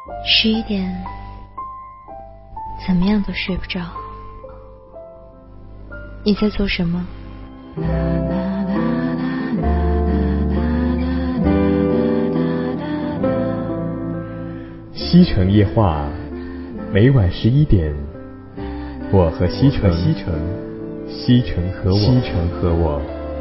11点，怎么样都睡不着。你在做什么？ 西城夜话，每晚11点，我和西城，西城和我。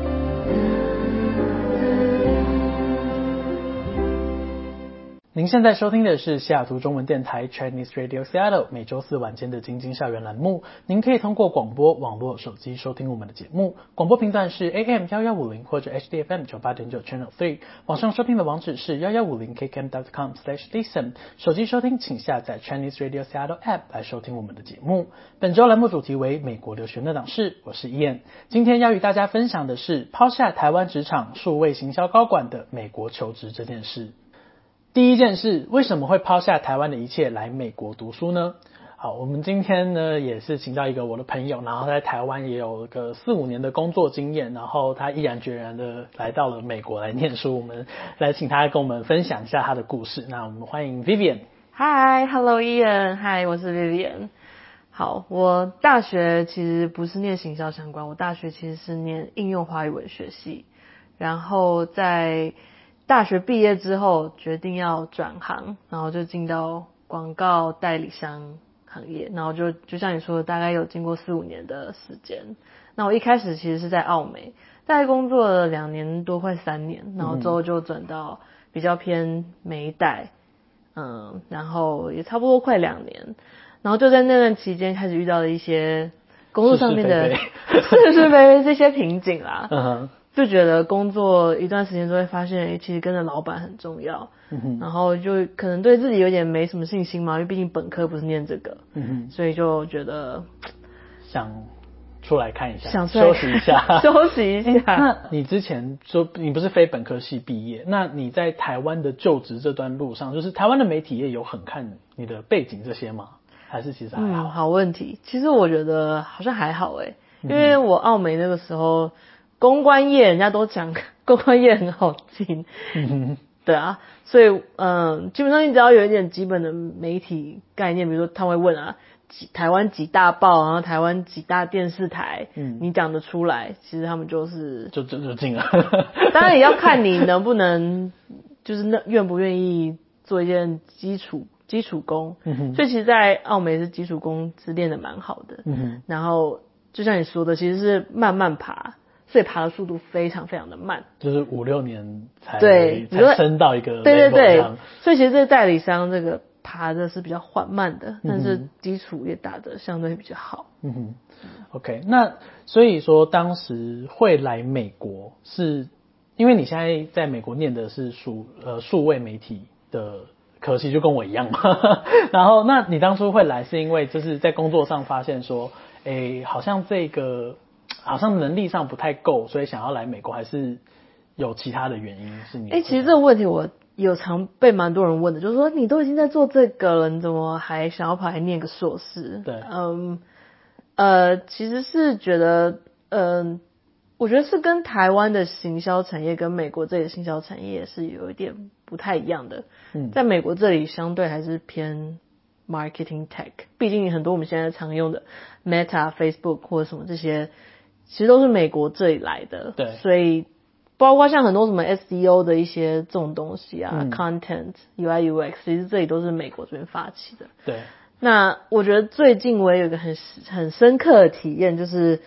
您现在收听的是西雅图中文电台 Chinese Radio Seattle 每周四晚间的精精校园栏目。您可以通过广播、网络、手机收听我们的节目。广播频段是 AM1150 或者 HDFM 98.9 Channel 3。网上收听的网址是1150kkm.com/listen。手机收听请下载 Chinese Radio Seattle App 来收听我们的节目。本周栏目主题为美国留学那档事，我是 Ian。今天要与大家分享的是抛下台湾职场数位行销高管的美国求职这件事。第一件事，为什么会抛下台湾的一切来美国读书呢？好，我们今天呢也是请到一个我的朋友，然后在台湾也有个4-5年的工作经验，然后他毅然决然的来到了美国来念书，我们来请他跟我们分享一下他的故事。那我们欢迎 Vivian。Hi，Hello Ian，Hi， 我是 Vivian。好，我大学其实不是念行销相关，我大学其实是念应用华语文学系，然后在大学毕业之后决定要转行，然后就进到广告代理商行业，然后就像你说的，大概有经过4-5年的时间。那我一开始其实是在奥美，大概工作了2年多快3年，然后之后就转到比较偏媒代，然后也差不多快2年，然后就在那段期间开始遇到了一些工作上面的是是非非这些瓶颈啦。就觉得工作一段时间之后会发现，其实跟着老板很重要，然后就可能对自己有点没什么信心嘛，因为毕竟本科不是念这个，所以就觉得想出来看一下， 想出来休息一下， 休息一下。 那你之前说你不是非本科系毕业，那你在台湾的就职这段路上，就是台湾的媒体业有很看你的背景这些吗？还是其实还好？ 好问题。其实我觉得好像还好因为我奥美那个时候公关业人家都讲公关业很好进，对啊，所以基本上你只要有一点基本的媒体概念，比如说他会问台湾几大报，然后台湾几大电视台，你讲得出来，其实他们就进了。 当然也要看你能不能，就是愿不愿意做一件基础功，所以其实在奥美是基础功是练得蛮好的，然后就像你说的，其实是慢慢爬，所以爬的速度非常非常的慢， 就是5-6年才升到一个 level 对，所以其实这代理商这个爬的是比较缓慢的，但是基础也打得相对比较好。 OK， 那所以说当时会来美国，是因为你现在在美国念的是数位媒体的科系，就跟我一样嘛。然后那你当初会来是因为就是在工作上发现说，好像好像能力上不太够，所以想要来美国，还是有其他的原因是你？ 其实这个问题我有常被蛮多人问的，就是说你都已经在做这个了，你怎么还想要跑来念个硕士？ 对， 其实是觉得，我觉得是跟台湾的行销产业跟美国这里的行销产业是有一点不太一样的。在美国这里相对还是偏 marketing tech， 毕竟很多我们现在常用的 Meta、Facebook 或者什么这些，其实都是美国这里来的。 对， 所以包括像很多什么 SEO 的一些这种东西Content、UI、UX， 其实这里都是美国这边发起的。 对。 那我觉得最近我也有一个很深刻的体验，就是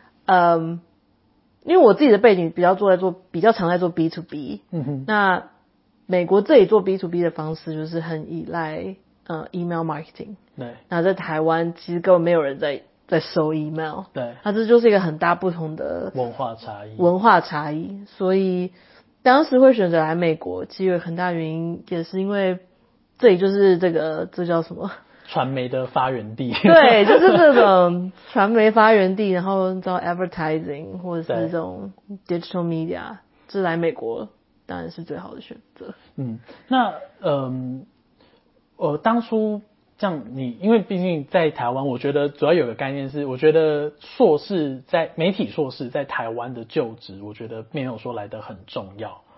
因为我自己的背景比较常在做 B to B，那美国这里做 B to B 的方式就是很依赖email marketing， 对， 那在台湾其实根本没有人在收 email， 对， 那这就是一个很大不同的文化差异， 所以当时会选择来美国，其实有很大原因也是因为这里就是这叫什么？ 传媒的发源地。 对，就是这种传媒发源地，然后你知道 advertising 或者是这种 digital media， 这来美国当然是最好的选择。 那当初这样因为毕竟在台湾，我觉得主要有个概念是，我觉得媒体硕士在台湾的就职，我觉得没有说来得很重要。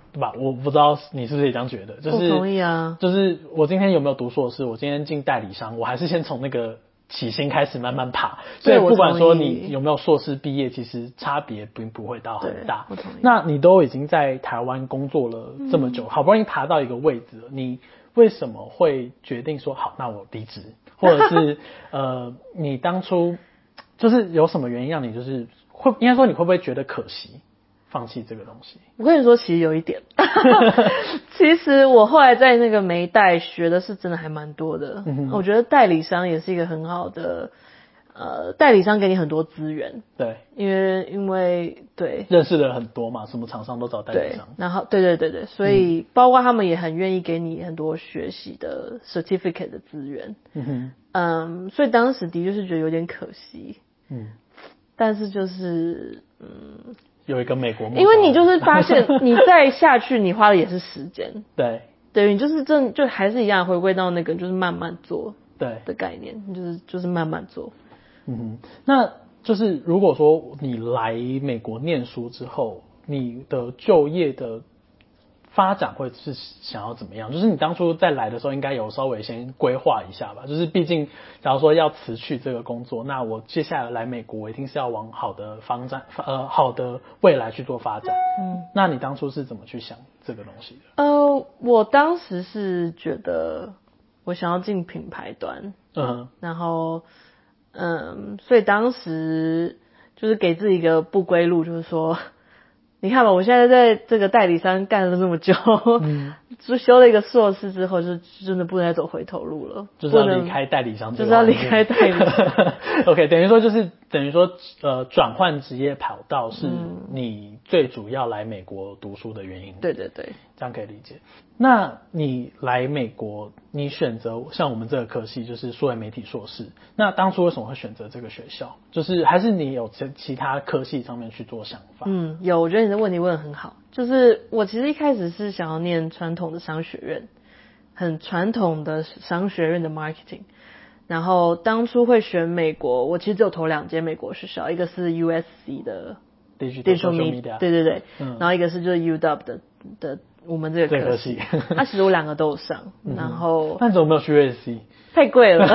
对吧？我不知道你是不是也这样觉得，就是我同意啊， 就是我今天有没有读硕士，我今天进代理商，我还是先从那个起薪开始慢慢爬，所以不管说你有没有硕士毕业，其实差别并不会到很大。 我同意。 那你都已经在台湾工作了这么久，好不容易爬到一个位置了，你为什么会决定说好，那我离职，或者是你当初就是有什么原因让你就是应该说你会不会觉得可惜？放弃这个东西， 我跟你说，其实有一点。其实我后来在那个梅代学的是真的还蛮多的。我觉得代理商也是一个很好的，代理商给你很多资源。 对， 因为对认识的很多嘛，什么厂商都找代理商。 然后对，所以包括他们也很愿意给你很多学习的 certificate 的资源。所以当时的确是觉得有点可惜。但是就是有一个美国梦， 因为你就是发现你再下去，你花的也是时间。对，你就是就还是一样回归到那个就是慢慢做的概念，就是慢慢做。 那就是如果说你来美国念书之后，你的就业的发展会是想要怎么样？就是你当初在来的时候，应该有稍微先规划一下吧。就是毕竟，假如说要辞去这个工作，那我接下来来美国，我一定是要往好的好的未来去做发展。那你当初是怎么去想这个东西的？ 我当时是觉得我想要进品牌端，然后所以当时就是给自己一个不归路，就是说。你看吧，我现在在这个代理商干了这么久，就修了一个硕士之后，就真的不能再走回头路了， 就是要离开代理商， 就是要离开代理商。 OK， 等于说转换职业跑道是你最主要来美国读书的原因。 对， 这样可以理解。那你来美国，你选择像我们这个科系就是数位媒体硕士，那当初为什么会选择这个学校？就是还是你有其他科系上面去做想法？ 有，我觉得你的问题问得很好。就是我其实一开始是想要念传统的商学院，很传统的商学院的 marketing。然后当初会选美国，我其实只有投2间美国学校，一个是 USC 的 Digital Media， 对，然后一个是就是 UW 的我们这个科系。其实我2个都有上，然后但怎么没有去 USC？ 太贵了。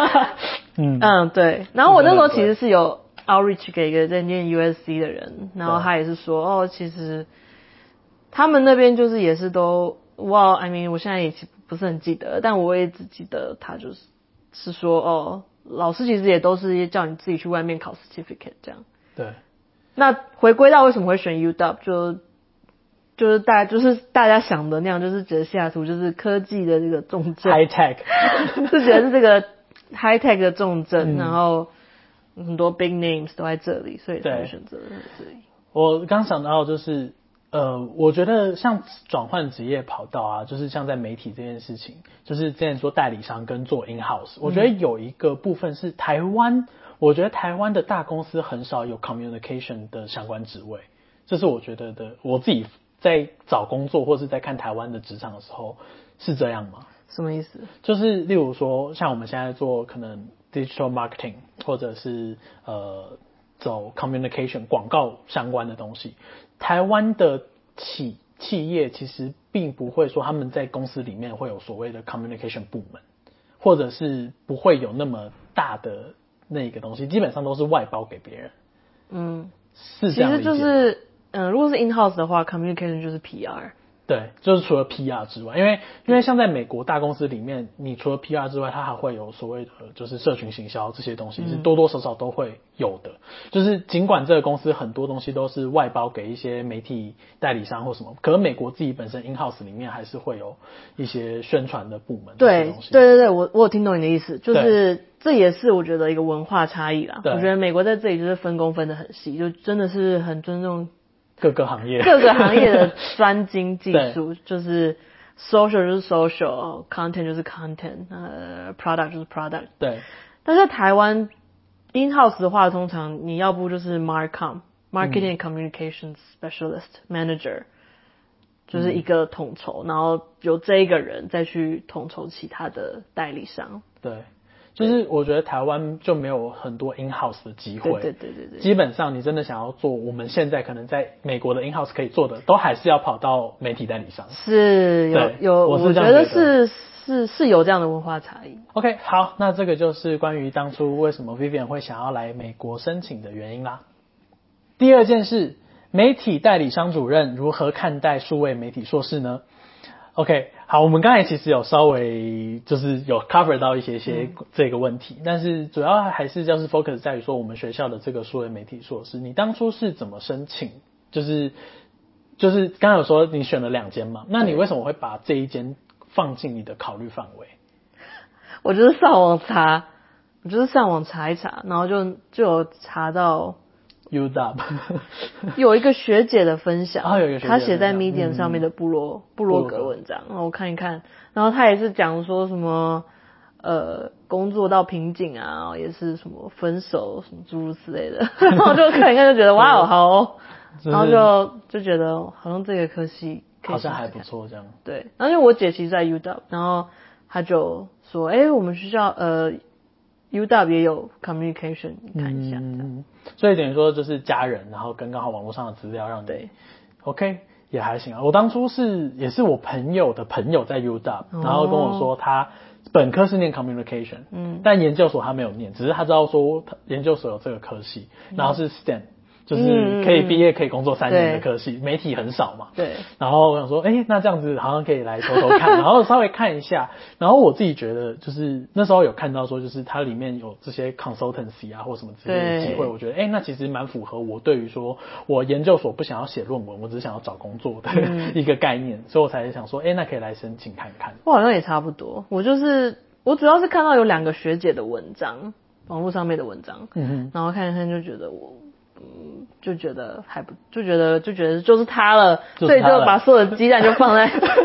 对。然后我那时候其实是有 outreach 给一个在念 USC 的人，然后他也是说其实他们那边就是也是都I mean 我现在也不是很记得，但我也只记得他是说老师其实也都是叫你自己去外面考 certificate 这样。 对。那回归到为什么会选 UW， 就是大家想的那样，就是觉得西雅图就是科技的这个重镇 ，high tech， 就觉得是这个 high tech 的重镇，然后很多 big names 都在这里，所以才会选择这里。 我刚想到就是我觉得像转换职业跑道啊，就是像在媒体这件事情，就是之前做代理商跟做 in house，我觉得有一个部分是我觉得台湾的大公司很少有 communication 的相关职位，这是我觉得我自己在找工作或是在看台湾的职场的时候是这样吗？ 什么意思？ 就是例如说像我们现在做可能 digital marketing 或者是走 communication 广告相关的东西，台湾的企业其实并不会说他们在公司里面会有所谓的 communication 部门，或者是不会有那么大的那个东西，基本上都是外包给别人。是这样理解。其实就是如果是 in house 的话 communication 就是 PR。 对，就是除了 PR 之外，因为像在美国大公司里面，你除了 PR 之外，它还会有所谓的就是社群行销这些东西，是多多少少都会有的。就是尽管这个公司很多东西都是外包给一些媒体代理商或什么，可是美国自己本身 in house 里面还是会有一些宣传的部门。 对，我有听懂你的意思，就是这也是我觉得一个文化差异啦。我觉得美国在这里就是分工分得很细，就真的是很尊重各个行业的专精技术，就是 social 就是 social， content 就是 content， product 就是 product。 对。 但是台湾 in house 的话，通常你要不就是 marketing and communications specialist manager， 就是一个统筹，然后由这一个人再去统筹其他的代理商。 对。 就是我觉得台湾就没有很多 in house 的机会， 对， 基本上你真的想要做我们现在可能在美国的 in house 可以做的，都还是要跑到媒体代理商。 是有，我觉得是有这样的文化差异。 OK， 好，那这个就是关于当初为什么 Vivian 会想要来美国申请的原因啦。第二件事，媒体代理商主任如何看待数位媒体硕士呢？ OK， 好，我们刚才其实有稍微就是有 cover 到一些这个问题，但是主要还是就是 focus 在于说我们学校的这个数位媒体硕士，你当初是怎么申请？就是刚才有说你选了2间嘛，那你为什么会把这一间放进你的考虑范围？ 我就是上网查一查，然后就有查到 UW 有一个学姐的分享， 有一个学姐的分享， 她写在 Medium 上面的部落格文章，然后我看一看，然后她也是讲说什么工作到瓶颈啊，也是什么分手什么诸如此类的，然后就看一看就觉得哇哦好哦，然后就觉得好像这个科系可以好像还不错这样。 对，然后因为我姐其实在 UW， 然后她就说我们学校UW 也有 communication， 你看一下， 所以等于说就是家人，然后跟刚好网络上的资料让你对 OK 也还行啊。我当初也是我朋友的朋友在 UW， 然后跟我说他本科是念 communication，但研究所他没有念，只是他知道说研究所有这个科系，然后是 STEM。就是可以毕业可以工作3年的科系，媒体很少嘛。 对。 然后我想说，那这样子好像可以来偷偷看，然后稍微看一下。然后我自己觉得，就是那时候有看到说，就是它里面有这些 consultancy 啊或什么之类的机会，我觉得那其实蛮符合我对于说我研究所不想要写论文，我只想要找工作的一个概念，所以我才想说，那可以来申请看看。 我好像也差不多，我主要是看到有2个学姐的文章，网络上面的文章，然后看一看就觉得就觉得就是他了，所以就把所有的鸡蛋就放在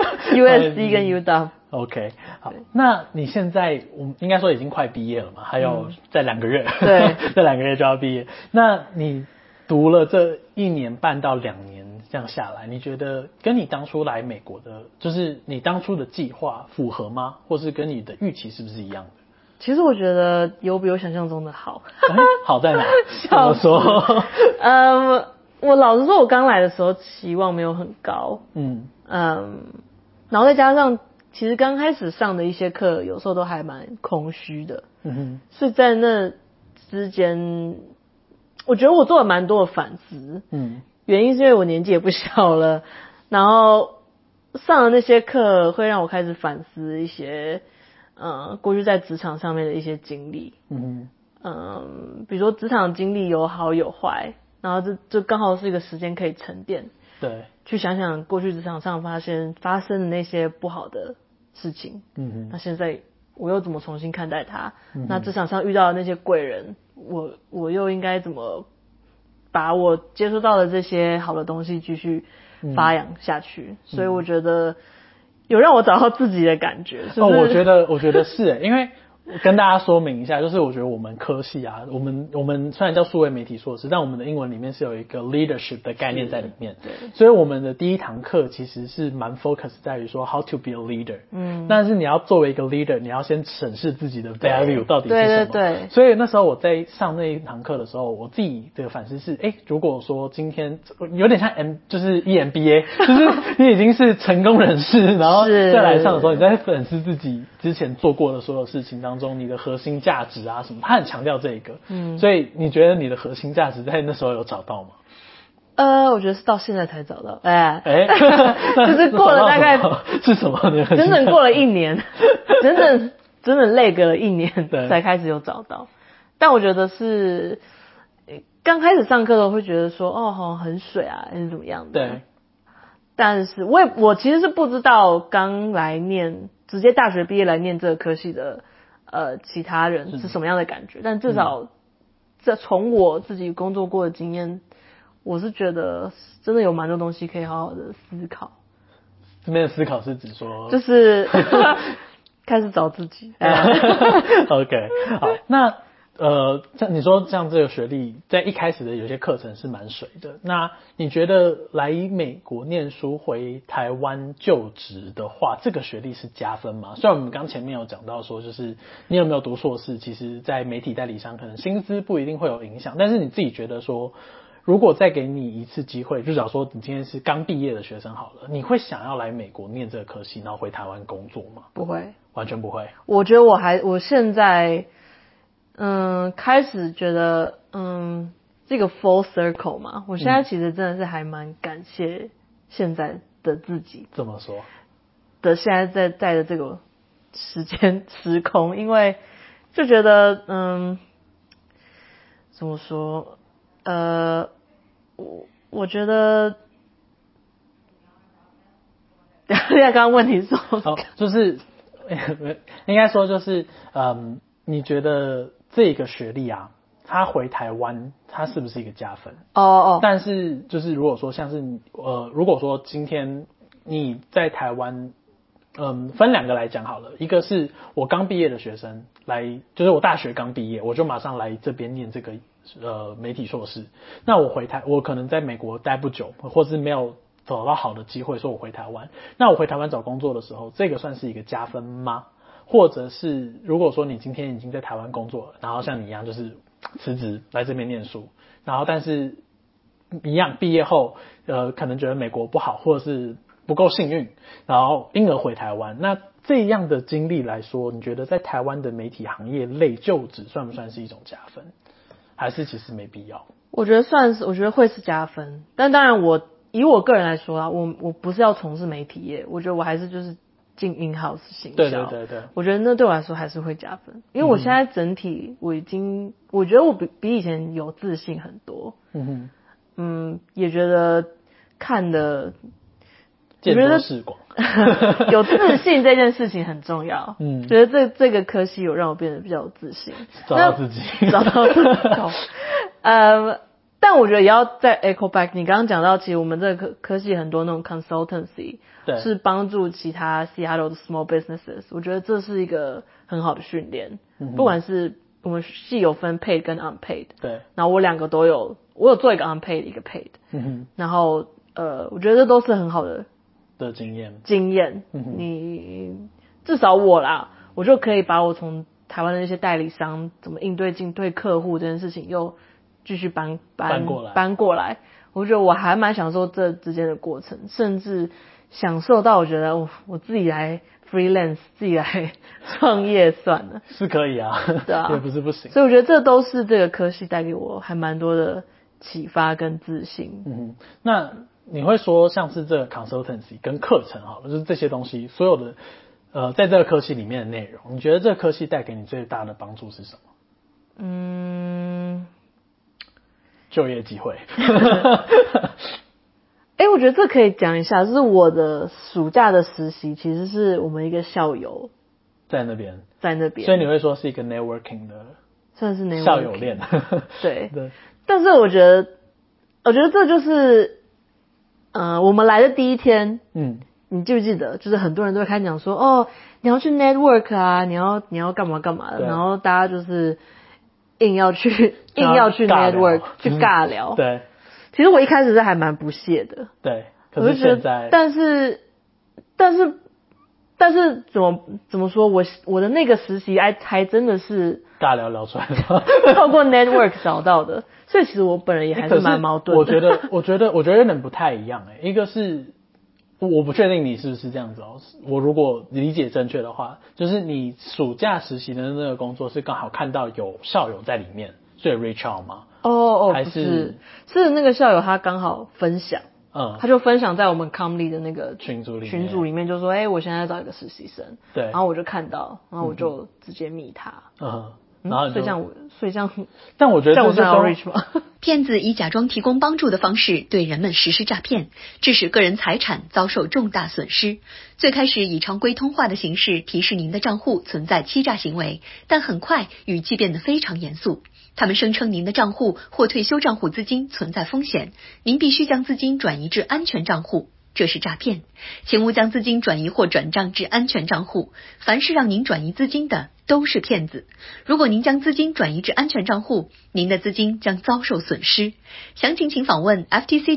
USC 跟 UW。 OK， 好，那你现在我们应该说已经快毕业了嘛，还有再2个月， 对， 再2个月就要毕业。那你读了这1年半到2年这样下来，你觉得跟你当初来美国的，就是你当初的计划符合吗？或是跟你的预期是不是一样的？ 其实我觉得有比我想象中的好。 好在哪？怎么说？ 我老实说，我刚来的时候期望没有很高。然后再加上其实刚开始上的一些课，有时候都还蛮空虚的。所以在那之间，我觉得我做了蛮多的反思。原因是因为我年纪也不小了，然后上了那些课会让我开始反思一些过去在职场上面的一些经历，比如说职场经历有好有坏，然后这刚好是一个时间可以沉淀， 对， 去想想过去职场上发生的那些不好的事情，那现在我又怎么重新看待它？那职场上遇到的那些贵人，我又应该怎么把我接触到的这些好的东西继续发扬下去？所以我觉得有让我找到自己的感觉。是不是？ 我觉得是，因为跟大家说明一下，就是我觉得我们科系啊，我们虽然叫数位媒体硕士，但我们的英文里面是有一个 leadership 的概念在里面。对，所以我们的第一堂课其实是蛮 focus 在于说 how to be a leader。但是你要作为一个 leader， 你要先审视自己的 value 到底是什么。对。所以那时候我在上那一堂课的时候，我自己的反思是，如果说今天有点像就是 EMBA， 就是你已经是成功人士，然后再来上的时候，你在反思自己之前做过的所有事情当中，你的核心价值啊什么，他很强调这个。所以你觉得你的核心价值在那时候有找到吗？ 我觉得是到现在才找到。就是过了大概是什么？ 整整过了1年，整整累个了1年才开始有找到。但我觉得是刚开始上课的时候会觉得说好像很水啊，还是怎么样的。对。但是我其实是不知道刚来念直接大学毕业来念这个科系的其他人是什么样的感觉，但至少从我自己工作过的经验，我是觉得真的有蛮多东西可以好好的思考。 这边的思考是指说就是开始找自己。 OK， 好，那像你说像这个学历，在一开始的有些课程是蛮水的。那你觉得来美国念书回台湾就职的话，这个学历是加分吗？虽然我们刚前面有讲到说，就是你有没有读硕士，其实在媒体代理商可能薪资不一定会有影响，但是你自己觉得说，如果再给你一次机会，就假如说你今天是刚毕业的学生好了，你会想要来美国念这个科系，然后回台湾工作吗？ 不会， 完全不会。 我觉得我现在开始觉得这个 full circle 嘛，我现在其实真的是还蛮感谢现在的自己。 这么说的现在在的这个时空，因为就觉得怎么说我觉得刚刚问题是什么？ 就是应该说就是你觉得这个学历啊，他回台湾他是不是一个加分？但是就是如果说像是如果说今天你在台湾分两个来讲好了，一个是我刚毕业的学生来，就是我大学刚毕业，我就马上来这边念这个媒体硕士。那我可能在美国待不久，或是没有找到好的机会，说我回台湾。那我回台湾找工作的时候，这个算是一个加分吗？或者是如果说你今天已经在台湾工作了，然后像你一样就是辞职来这边念书，然后但是一样毕业后可能觉得美国不好，或者是不够幸运，然后因而回台湾。那这样的经历来说，你觉得在台湾的媒体行业类就职算不算是一种加分，还是其实没必要？ 我觉得算是，我觉得会是加分。但当然以我个人来说啊，我不是要从事媒体业，我觉得我还是就是进 in-house 行销。对，我觉得那对我来说还是会加分，因为我现在整体我觉得我比以前有自信很多。也觉得看的见多识广有自信这件事情很重要。觉得这个科系有让我变得比较有自信， 找到自己但我觉得也要再 echo back 你刚刚讲到，其实我们这个科系很多那种 consultancy 是帮助其他 Seattle 的 small businesses， 我觉得这是一个很好的训练。不管是我们系有分 paid 跟 unpaid， 对，然后我两个都有，我有做一个 unpaid 一个 paid，然后我觉得这都是很好的经验。你至少我啦，我就可以把我从台湾的那些代理商怎么应对进退客户这件事情又继续搬过来，我觉得我还蛮享受这之间的过程，甚至享受到我觉得我自己来 freelance 自己来创业算了， 是可以啊，对啊，也不是不行。 所以我觉得这都是这个科系带给我还蛮多的启发跟自信。 那你会说像是这个 consultancy 跟课程好了，就是这些东西所有的在这个科系里面的内容，你觉得这个科系带给你最大的帮助是什么？就业机会。 我觉得这可以讲一下，就是我的暑假的实习其实是我们一个校友在那边， 所以你会说是一个 networking 的， 算是 networking 校友链。 对，但是我觉得这就是我们来的第一天，你记不记得，就是很多人都会开始讲说，你要去 network 啊，你要干嘛干嘛的，然后大家就是硬要去 network 去尬聊。 对， 其实我一开始是还蛮不屑的。 对，可是现在， 但是怎么说，我的那个实习还真的是尬聊出来的， 透过 network 找到的，所以其实我本人也还是蛮矛盾的。 我觉得有点不太一样一个是我不确定你是不是这样子我如果理解正确的话，就是你暑假实习的那个工作是刚好看到有校友在里面，所以 reach out 吗？还是那个校友他刚好分享。他就分享在我们 Comly 的那个群组里面，就说我现在找一个实习生，对，然后我就看到，然后我就直接密他，然后所以这样， 但我觉得这是 outreach 吗？ 骗子以假装提供帮助的方式对人们实施诈骗，致使个人财产遭受重大损失。最开始以常规通话的形式提示您的账户存在欺诈行为，但很快语气变得非常严肃。他们声称您的账户或退休账户资金存在风险，您必须将资金转移至安全账户。这是诈骗，请勿将资金转移或转账至安全账户。凡是让您转移资金的， 都是骗子。如果您将资金转移至安全账户，您的资金将遭受损失。详情请访问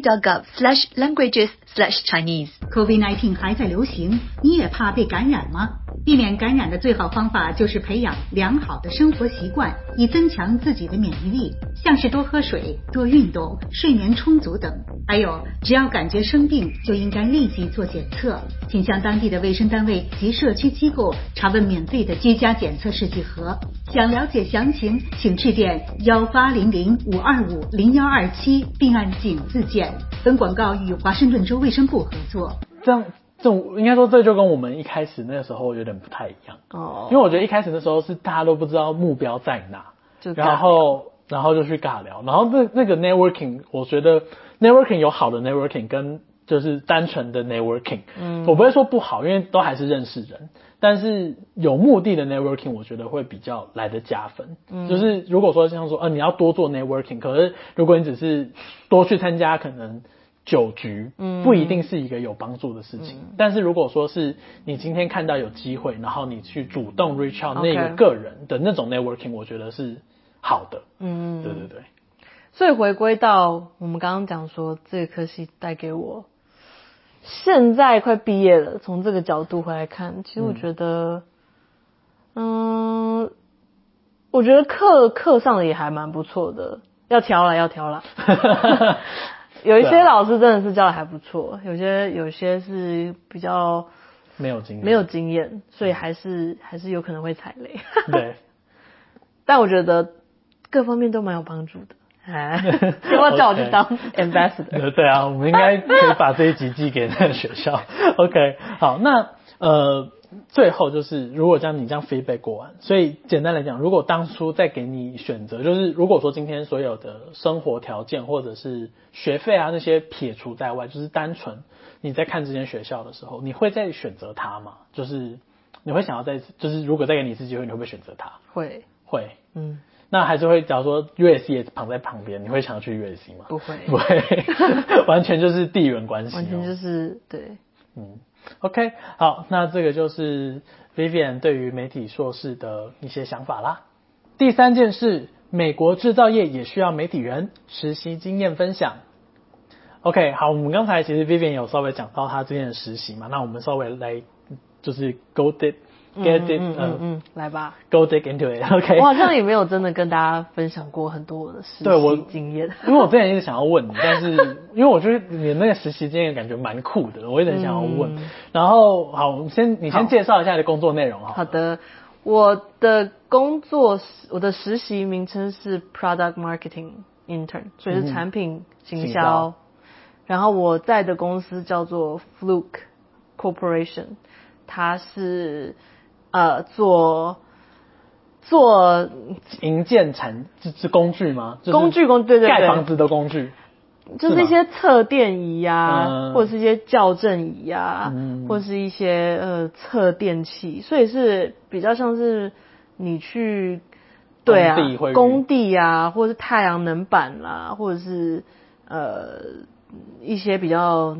ftc.gov/languages/Chinese。 COVID-19 还在流行，你也怕被感染吗？避免感染的最好方法就是培养良好的生活习惯，以增强自己的免疫力，像是多喝水、多运动、睡眠充足等。还有，只要感觉生病，就应该立即做检测，请向当地的卫生单位及社区机构查问免费的居家检测试剂盒。想了解详情，请致电1800-525-0127，并按井字键。本广告与华盛顿州卫生部合作。 这种应该说这就跟我们一开始那个时候有点不太一样因为我觉得一开始的时候是大家都不知道目标在哪，然后就去尬聊，然后那个 networking， 我觉得 networking 有好的 networking 跟就是单纯的 networking，我不会说不好，因为都还是认识人，但是有目的的 networking 我觉得会比较来得加分，就是如果说像说你要多做 networking， 可是如果你只是多去参加可能酒局，不一定是一个有帮助的事情，但是如果说是你今天看到有机会，然后你去主动 reach out 那个个人的那种 networking， 我觉得是好的，对对对。 所以回归到我们刚刚讲说这个科系带给我，现在快毕业了，从这个角度回来看，其实我觉得我觉得课上的也还蛮不错的，要挑啦有一些老师真的是教的还不错，有些是比较没有经验，所以还是有可能会踩雷。 对， 但我觉得各方面都蛮有帮助的。要不要叫我去当 ambassador？ 对啊，我们应该可以把这一集寄给那个学校。OK， 好，那最后就是如果你这样 feedback 过完，所以简单来讲，如果当初再给你选择，就是如果说今天所有的生活条件或者是学费啊那些撇除在外，就是单纯你在看这间学校的时候，你会再选择它吗？就是你会想要就是如果再给你一次机会，你会不会选择它？ 会， 那还是会假如说 USC 也绑在旁边，你会想要去 USC 吗？ 不会， 完全就是地缘关系， 完全就是对。 OK， 好，那这个就是 Vivian 对于媒体硕士的一些想法啦。第三件事，美国制造业也需要媒体人，实习经验分享。OK， 好，我们刚才其实 Vivian 有稍微讲到他之前的实习嘛，那我们稍微来就是 get it， 来吧 ，go dig into it。OK， 我好像也没有真的跟大家分享过很多我的实习经验， 因为我之前一直想要问你，但是因为我觉得你那个实习经验感觉蛮酷的，我一直很想要问。然后好，你先介绍一下你的工作内容好的，我的实习名称是 Product Marketing Intern， 所以是产品行销。然后我在的公司叫做 Fluke Corporation， 它是做营建是工具吗？就是、 工具对， 盖房子的工具， 就是一些测电仪啊，或者是一些校正仪啊，或者是一些测电器，所以是比较像是你去工地啊，或者是太阳能板啦，或者是一些比较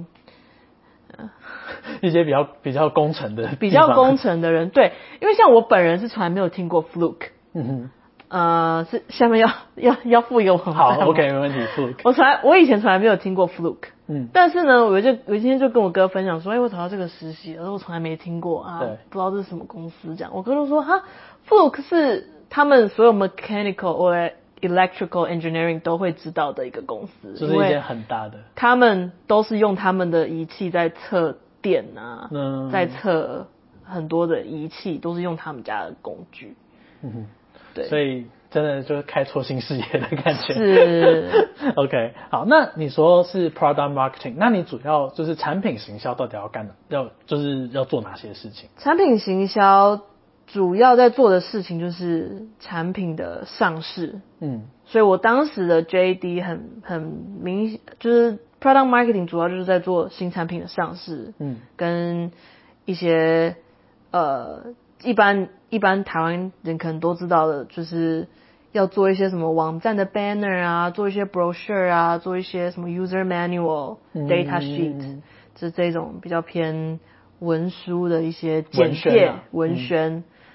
工程的人，对，因为像我本人是从来没有听过 Fluke， 是下面要附一个网站。 好 ，OK， 没问题。Fluke， 我以前从来没有听过 Fluke，但是呢，我今天就跟我哥分享说，我找到这个实习，然后我从来没听过啊，不知道这是什么公司这样。我哥就说Fluke 是他们所有 mechanical or electrical engineering 都会知道的一个公司， 就是一间很大的， 他们都是用他们的仪器在测电啊，在测很多的仪器，都是用他们家的工具。对， 所以真的就是开拓新视野的感觉。 是 OK， 好，那你说是 product marketing， 那你主要就是产品行销到底要做哪些事情？ 产品行销主要在做的事情就是产品的上市，所以我当时的 JD 很明显，就是 product marketing 主要就是在做新产品的上市，跟一些一般台湾人可能都知道的，就是要做一些什么网站的 banner 啊，做一些 brochure 啊，做一些什么 user manual、data sheet，就是这种比较偏文书的一些简介文宣。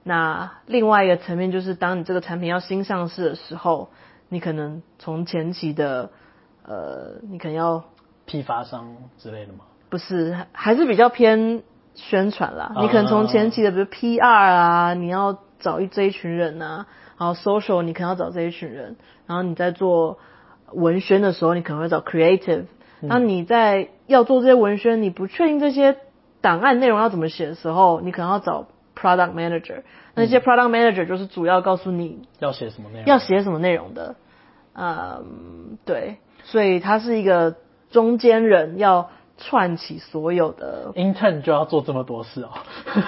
那另外一个层面就是当你这个产品要新上市的时候，你可能从前期的你可能要批发商之类的吗？ 不是，还是比较偏宣传啦。你可能从前期的比如 PR 啊，你要找这一群人啊，然后 social 你可能要找这一群人，然后你在做文宣的时候，你可能会找 creative。然后你在要做这些文宣，你不确定这些档案内容要怎么写的时候，你可能要找 product manager。那些 product manager 就是主要告诉你要写什么内容， 要写什么内容的。对，所以他是一个中间人，要串起所有的。 intern 就要做这么多事哦。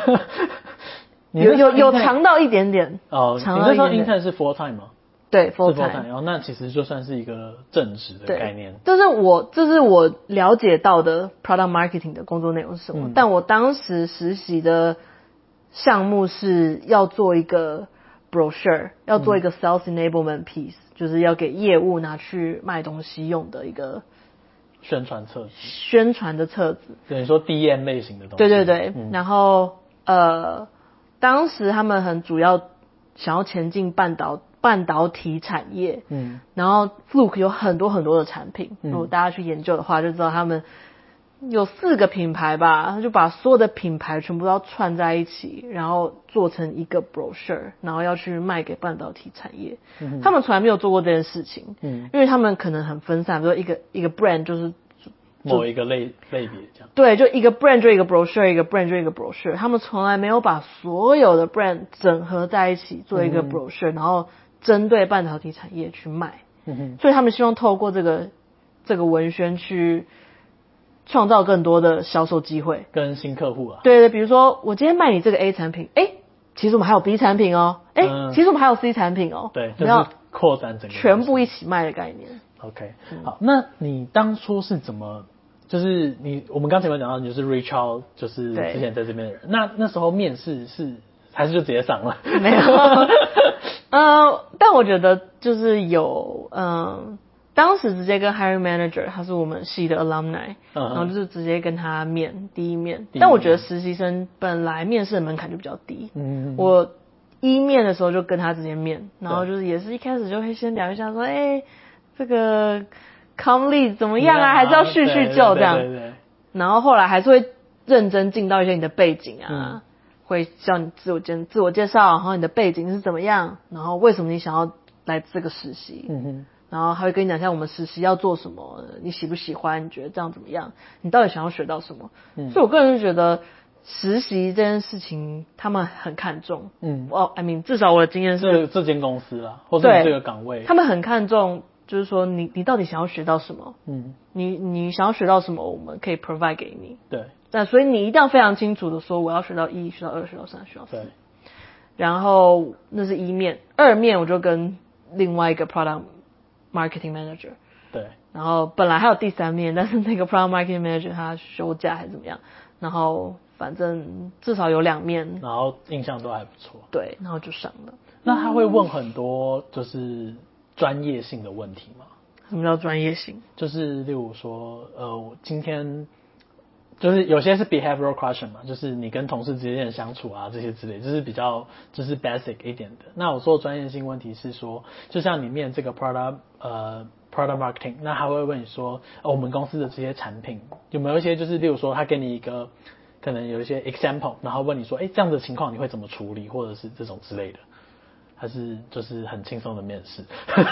有尝到一点点哦。你那时候 intern 是 full time 吗？ 对 ，full time。然后那其实就算是一个正职的概念。 这是我了解到的 product marketing 的工作内容是什么。但我当时实习的项目是要做一个 brochure， 要做一个 sales enablement piece，就是要给业务拿去卖东西用的一个宣传册子。 宣传的册子。 等于说 DM 类型的东西。 对。然后当时他们很主要想要前进半导体产业。然后 Fluke 有很多很多的产品，如果大家去研究的话，就知道他们有4个品牌吧，他就把所有的品牌全部都要串在一起，然后做成一个 brochure， 然后要去卖给半导体产业。他们从来没有做过这件事情。因为他们可能很分散，比如说一个 brand 就是某一个类别这样。 对，就一个 brand 就一个 brochure， 一个 brand 就一个 brochure。他们从来没有把所有的 brand 整合在一起做一个 brochure，然后针对半导体产业去卖。所以他们希望透过这个文宣去创造更多的销售机会， 跟新客户啊。 对，比如说我今天卖你这个 A 产品，其实我们还有 B 产品哦，其实我们还有 C 产品哦。 对，就是扩展整个全部一起卖的概念。 OK， 好，那你当初是怎么？就是我们刚才有讲到，你就是 reach out， 就是之前在这边的人。那时候面试还是就直接上了？ 没有。但我觉得就是当时直接跟 hiring manager， 他是我们系的 alumni，然后就是直接跟他第一面。但我觉得实习生本来面试的门槛就比较低。我1面的时候就跟他直接面，然后就是也是一开始就会先聊一下说，这个 com lead 怎么样啊，还是要叙叙旧这样。对。然后后来还是会认真进到一些你的背景啊，会叫你自我介绍，然后你的背景是怎么样，然后为什么你想要来这个实习。然后还会跟你讲一下我们实习要做什么，你喜不喜欢，你觉得这样怎么样，你到底想要学到什么。所以我个人就觉得实习这件事情他们很看重。I mean 至少我的经验是这间公司啦，或者这个岗位， 他们很看重，就是说你到底想要学到什么。你想要学到什么，我们可以 provide 给你。 对。 但所以你一定要非常清楚的说，我要学到1，学到2，学到3，学到4。对。然后那是1面，2面我就跟另外一个 product marketing manager。 对。 然后本来还有第3面，但是那个 product marketing manager 他休假还是怎么样，然后反正至少有2面， 然后印象都还不错。 对，然后就上了。 那他会问很多就是专业性的问题吗？ 什么叫专业性？ 就是例如说我今天就是有些是 behavioral question 嘛，就是你跟同事之间的相处啊，这些之类，就是比较就是 basic 一点的。那我说的专业性问题是说，就像里面这个 product marketing， 那他会问你说，我们公司的这些产品有没有一些就是例如说他给你一个可能有一些 example， 然后问你说，这样的情况你会怎么处理，或者是这种之类的，还是就是很轻松的面试？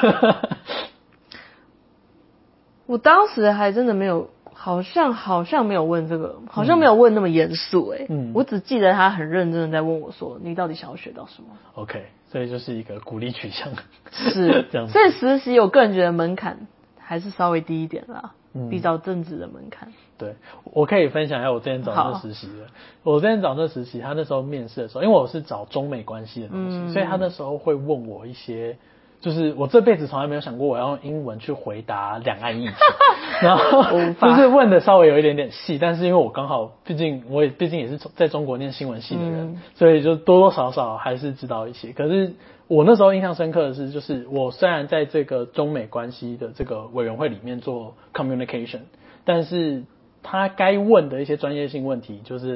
我当时还真的没有，好像没有问这个，好像没有问那么严肃。我只记得他很认真的在问我说，你到底想要学到什么 ？OK， 所以就是一个鼓励取向。 是这样子。 所以实习我个人觉得门槛还是稍微低一点啦，比较正职的门槛。 对，我可以分享一下我之前找那实习的。我之前找那实习，他那时候面试的时候，因为我是找中美关系的东西，所以他那时候会问我一些。就是我这辈子从来没有想过我要用英文去回答两岸议题，然后就是问的稍微有一点点细，但是因为我刚好毕竟也是在中国念新闻系的人，所以就多多少少还是知道一些。可是我那时候印象深刻的是，就是我虽然在这个中美关系的这个委员会里面做 communication， 但是他该问的一些专业性问题，就是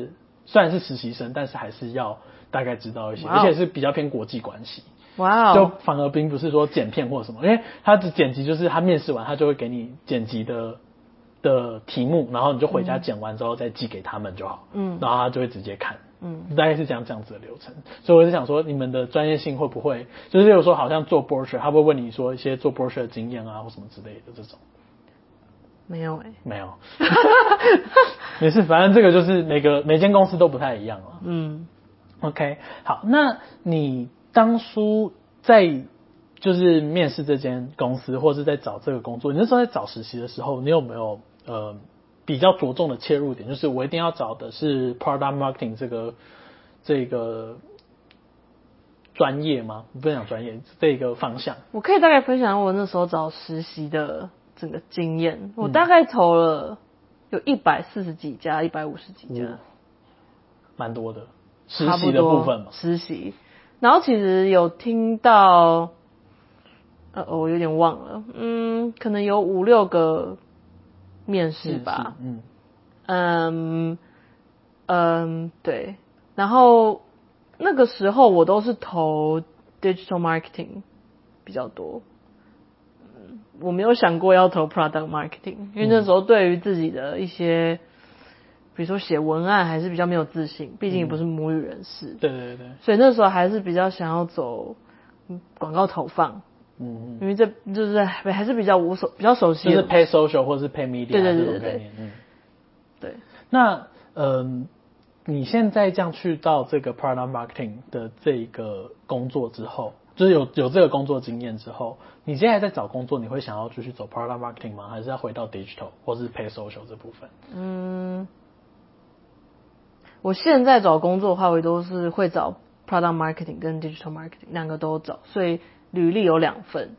虽然是实习生，但是还是要大概知道一些， Wow. 而且是比较偏国际关系。 哇哦， 就反而并不是说剪片或什么，因为他的剪辑就是他面试完他就会给你剪辑的题目，然后你就回家剪完之后再寄给他们就好，然后他就会直接看，大概是这样子的流程。所以我就想说，你们的专业性会不会就是例如说好像做 brochure， 他会问你说一些做 brochure 的经验啊或什么之类的这种？ 没有没有，没事，反正这个就是每间公司都不太一样了。OK， 好，那你当初在就是面试这间公司，或是在找这个工作，你那时候在找实习的时候，你有没有比较着重的切入点？就是我一定要找的是 product marketing 这个专业吗？不是讲专业，这个方向。 我可以大概分享我那时候找实习的整个经验。我大概投了有140几家，150几家， 蛮多的。实习的部分嘛， 实习。然后其实有听到，我有点忘了，可能有5、6个面试吧，对。然后那个时候我都是投 digital marketing 比较多，我没有想过要投 product marketing， 因为那时候对于自己的一些，比如说写文案还是比较没有自信，毕竟也不是母语人士， 对对对， 所以那时候还是比较想要走广告投放，因为这就是还是比较熟悉的， 就是 pay social 或是 pay media 对这种概念， 对。 那你现在这样去到这个 product marketing 的这个工作之后，就是有这个工作经验之后，你现在在找工作，你会想要继续走 product marketing 吗？还是要回到 digital 或是 pay social 这部分？ 我现在找工作的话，我都是会找 product marketing 跟 digital marketing 两个都找，所以履历有2份。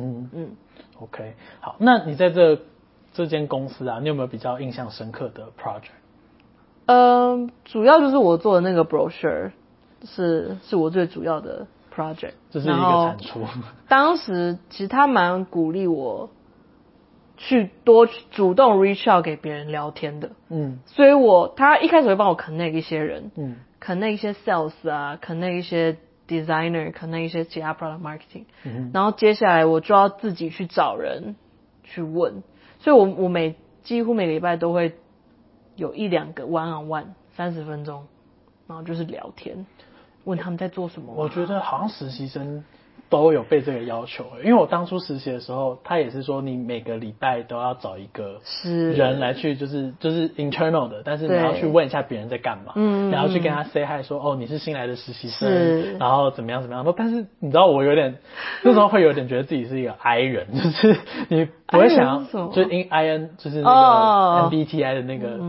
OK， 好，那你在这间公司啊，你有没有比较印象深刻的 project？ 主要就是我做的那个 brochure 是我最主要的 project， 这是一个产出。 当时其实他蛮鼓励我去多主动 reach out 给别人聊天的，所以他一开始会帮我 connect 一些人，connect 一些 sales 啊，connect 一些 designer，connect 一些其他 product marketing，然后接下来我就要自己去找人去问，所以我几乎每个礼拜都会有1-2个 one on one 30分钟，然后就是聊天，问他们在做什么我觉得好像实习生都有被这个要求，因为我当初实习的时候，他也是说你每个礼拜都要找一个人来去，就是 internal 的，但是你要去问一下别人在干嘛，然后去跟他 say hi 说你是新来的实习生，然后怎么样怎么样。但是你知道我那时候会有点觉得自己是一个 I 人，就是你不会想要就是 IN 就是那个 MBTI 的那个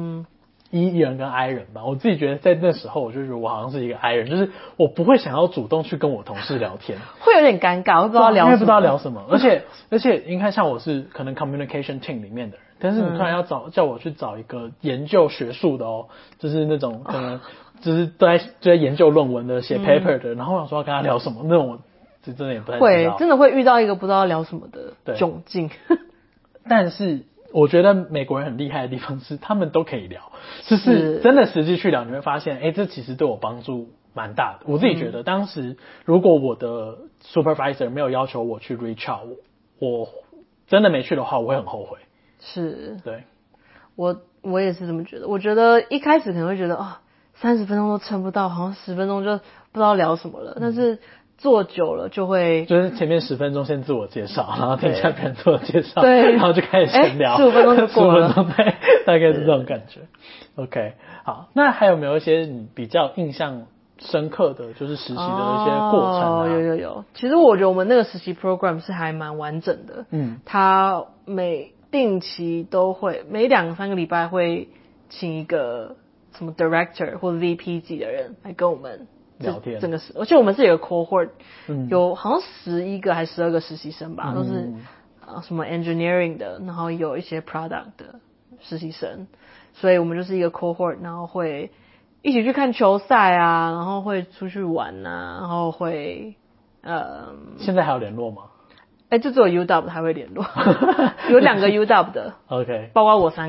E 人跟 I 人吧，我自己觉得在那时候我就觉得我好像是一个 I 人，就是我不会想要主动去跟我同事聊天， 会有点尴尬，我不知道聊什么， 因为不知道聊什么，而且你看像我是可能 communication team 里面的人，但是你突然要叫我去找一个研究学术的就是那种可能就是都在研究论文的写 paper 的，然后我想说要跟他聊什么，那种我真的也不太知道， 真的会遇到一个不知道聊什么的窘境。 但是我觉得美国人很厉害的地方是他们都可以聊，就是真的实际去聊你会发现这其实对我帮助蛮大的。我自己觉得当时如果我的 supervisor 没有要求我去 reach out， 我真的没去的话我会很后悔。 是， 对， 我也是这么觉得。我觉得一开始可能会觉得30分钟都撑不到，好像10分钟就不知道聊什么了，但是做久了就是前面10分钟先自我介绍，然后听一下别人自我介绍， 对， 然后就开始闲聊 ，15分钟就过了， 对，大概是这种感觉。OK， 好，那还有没有一些你比较印象深刻的就是实习的一些过程啊？ 有。其实我觉得我们那个实习 program 是还蛮完整的，它定期都会每2-3个礼拜会请一个什么 director 或者 VP 级的人来跟我们聊天， 整个而且我们是有个 cohort，有好像11个还是12个实习生吧，都是什么 engineering 的，然后有一些 product 的实习生，所以我们就是一个 cohort， 然后会一起去看球赛啊，然后会出去玩啊，然后会现在还有联络吗？ 就只有 UW 还会联络，有2个 UW 的， OK， 包括我3个，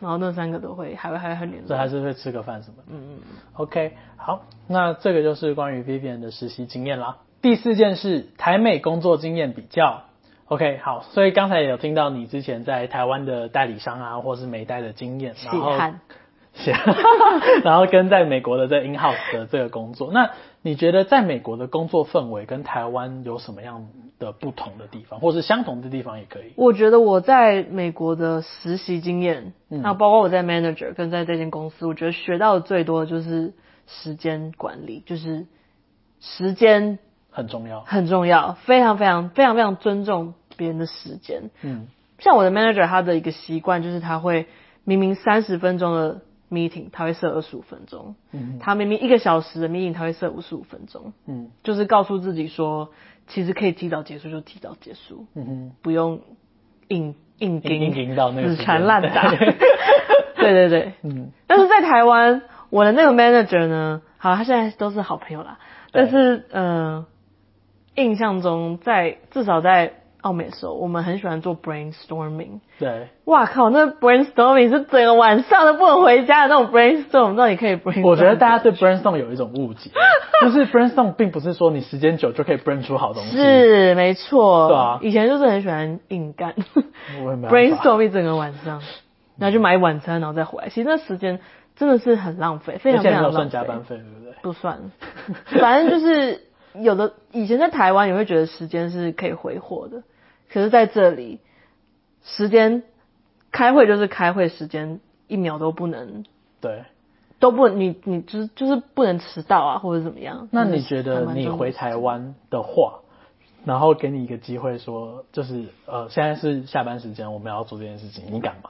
然后那3个都还会很联络， 所以还是会吃个饭什么的。OK， 好，那这个就是关于 Vivian 的实习经验啦。第4件事，台美工作经验比较。OK， 好，所以刚才也有听到你之前在台湾的代理商啊，或是美代的经验，然后然后跟在美国的这 in-house 的这个工作，那你觉得在美国的工作氛围跟台湾有什么样的不同的地方，或是相同的地方也可以？ 我觉得我在美国的实习经验，那包括我在 manager 跟在这间公司，我觉得学到的最多的就是时间管理，就是时间很重要， 很重要，非常非常非常非常尊重别人的时间。像我的 manager 他的一个习惯就是他会明明30分钟的 meeting 他会设25分钟，他明明1个小时的 meeting 他会设55分钟，就是告诉自己说其实可以提早结束就提早结束，不用硬到那个死缠烂打。对对对，但是在台湾我的那个 manager 呢，好，他现在都是好朋友啦，但是印象中至少在澳美的时候，我们很喜欢做 brainstorming。 对， 哇靠，那 brainstorming 是整个晚上都不能回家的那种 brainstorm， 到底可以 brainstorm？ 我觉得大家对 brainstorm 有一种误解，就是 brainstorm 并不是说你时间久就可以 brain 出好东西。 是，没错。 对啊， 以前就是很喜欢硬干我也没办法 ，brainstorm 一整个晚上，然后去买晚餐，然后再回来。其实那时间真的是很浪费，非常非常浪费。 而且没有算加班费，对不对？ 不算，反正就是有的以前在台湾也会觉得时间是可以挥霍的，可是在这里时间开会就是开会时间1秒都不能， 对， 都不你就是不能迟到啊或者怎么样。 那你觉得你回台湾的话，然后给你一个机会说就是现在是下班时间我们要做这件事情，你敢吗？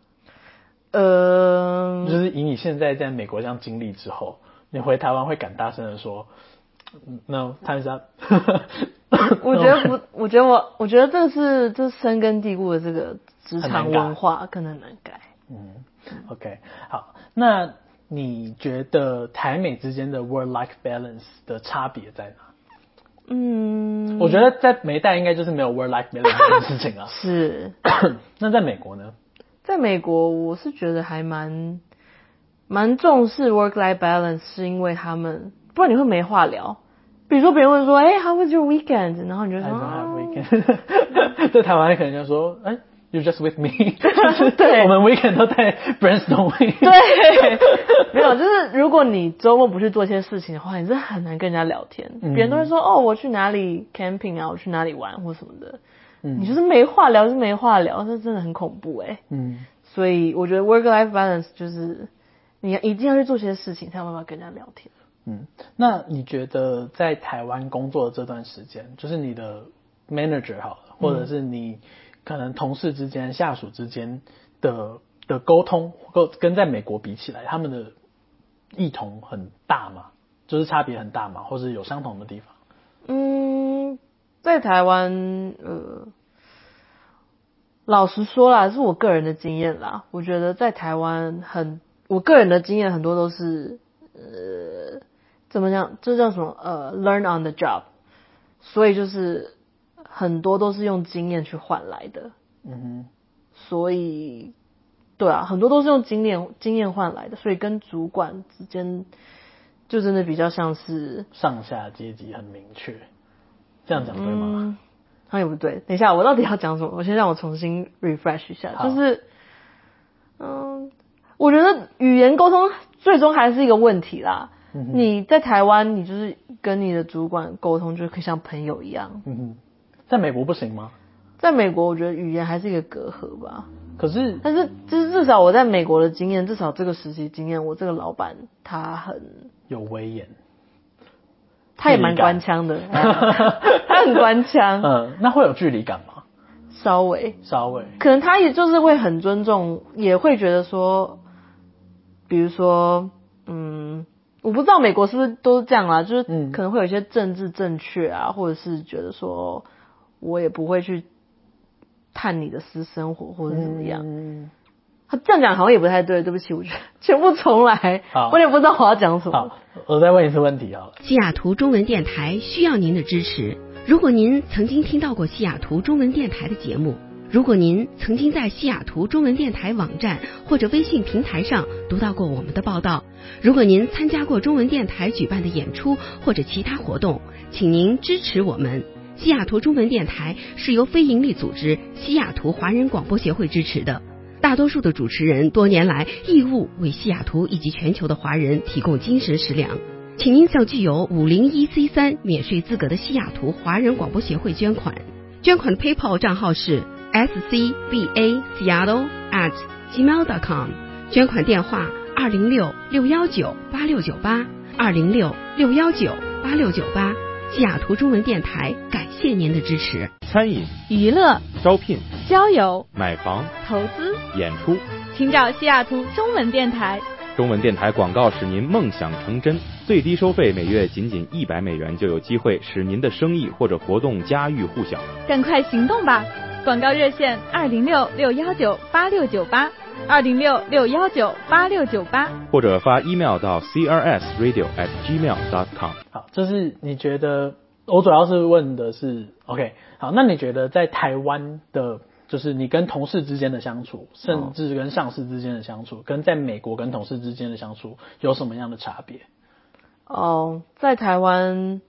就是以你现在在美国这样经历之后，你回台湾会敢大声的说 No time's up？ 我觉得这是深根蒂固的这个职场文化可能很难改。 OK， 好，那你觉得台美之间的 work-life balance 的差别在哪？我觉得在美代应该就是没有 work-life balance 这件事情啊。 是。 那在美国呢？ 在美国，我是觉得还蛮重视 work-life balance， 是因为他们不然你会没话聊。比如说别人问说，how was your weekend？ 然后你就说 I don't have weekend。在台湾可能就说，you're just with me。 对， 我们 weekend 都在 brainstorming。 对，没有，就是如果你周末不去做一些事情的话，你是很难跟人家聊天。别人都会说，我去哪里 camping 啊，我去哪里玩或什么的。你就是没话聊，这真的很恐怖欸。所以我觉得 work-life balance 就是你一定要去做些事情才有办法跟人家聊天。 那你觉得在台湾工作的这段时间，就是你的 manager 好了，或者是你可能同事之间、下属之间的沟通，跟在美国比起来，他们的异同很大吗？就是差别很大吗？或是有相同的地方？ 在台湾，老实说啦，是我个人的经验啦。我觉得在台湾我个人的经验很多都是怎么讲？这叫什么？learn on the job。所以就是很多都是用经验去换来的。所以，对啊，很多都是用经验换来的，所以跟主管之间就真的比较像是上下阶级很明确。这样讲对吗？ 好像也不对。等一下，我到底要讲什么？我先让我重新 refresh 一下。就是，我觉得语言沟通最终还是一个问题啦。你在台湾，你就是跟你的主管沟通，就可以像朋友一样。 在美国不行吗？ 在美国，我觉得语言还是一个隔阂吧。 但是就是至少我在美国的经验，至少这个实习经验，我这个老板他很有威严。 他也蛮官腔的，他很官腔。 那会有距离感吗？ 稍微，可能他也就是会很尊重，也会觉得说，比如说，我不知道美国是不是都是这样啦，就是可能会有一些政治正确啊，或者是觉得说我也不会去探你的私生活或者怎么样。他这样讲好像也不太对，对不起，我觉得全部重来。我也不知道我要讲什么。 好，我再问一次问题好了。 西雅图中文电台需要您的支持。如果您曾经听到过西雅图中文电台的节目， 如果您曾经在西雅图中文电台网站或者微信平台上读到过我们的报道，如果您参加过中文电台举办的演出或者其他活动，请您支持我们。西雅图中文电台是由非营利组织西雅图华人广播协会支持的，大多数的主持人多年来义务为西雅图以及全球的华人提供精神食粮。请您向具有501C3免税资格的西雅图华人广播协会捐款。捐款的 PayPal 账号是scvaseattle@gmail.com， 捐款电话206-619-8698 206-619-8698。西雅图中文电台感谢您的支持。 餐饮、 娱乐、 招聘、 交友、 买房、 投资、 演出， 请找西雅图中文电台。 中文电台广告使您梦想成真，最低收费每月仅$100就有机会使您的生意或者活动家喻户晓。 赶快行动吧！广告热线206-619-8698 206-619-8698， 或者发 email 到 crsradio@gmail.com。 好，这是你觉得我主要是问的是 OK。 好，那你觉得在台湾的就是你跟同事之间的相处，甚至跟上司之间的相处，跟在美国跟同事之间的相处有什么样的差别？ 在台湾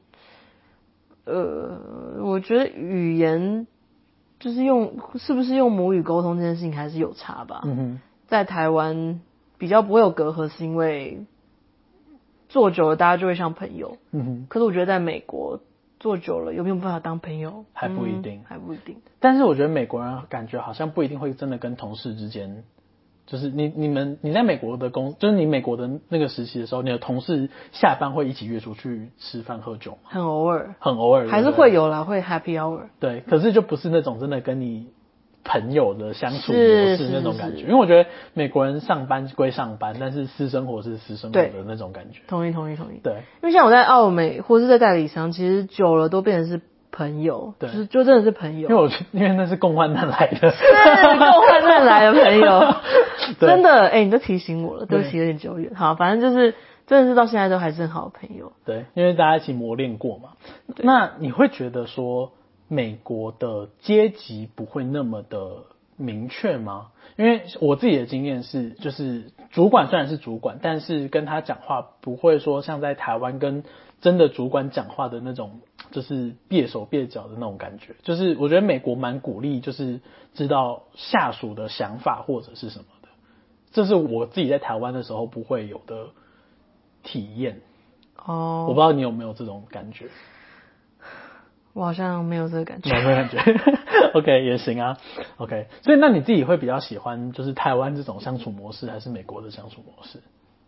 我觉得语言就是是不是用母语沟通这件事情还是有差吧。在台湾比较不会有隔阂，是因为做久了大家就会像朋友。可是我觉得在美国做久了有没有办法当朋友还不一定， 还不一定。 但是我觉得美国人感觉好像不一定会真的跟同事之间，就是你在美国的就是你美国的那个时期的时候，你的同事下班会一起约出去吃饭喝酒吗？ 很偶尔还是会有啦，会 happy hour。 对，可是就不是那种真的跟你朋友的相处模式那种感觉。因为我觉得美国人上班归上班，但是私生活是私生活的那种感觉。 同意。 对， 因为像我在澳美或是在代理商，其实久了都变成是朋友。 对， 就真的是朋友。 因为那是共患难来的。 是共患难来的朋友。真的你都提醒我了，对不起有点久远。好，反正就是真的是到现在都还是很好的朋友。 对，因为大家一起磨练过嘛。那你会觉得说美国的阶级不会那么的明确吗？因为我自己的经验是，就是主管虽然是主管，但是跟他讲话不会说像在台湾跟真的主管讲话的那种，就是蹩手蹩脚的那种感觉。就是我觉得美国蛮鼓励，就是知道下属的想法或者是什么的，这是我自己在台湾的时候不会有的体验。我不知道你有没有这种感觉。 我好像没有这个感觉。 没有这个感觉。OK 也行啊。OK， 所以那你自己会比较喜欢就是台湾这种相处模式，还是美国的相处模式？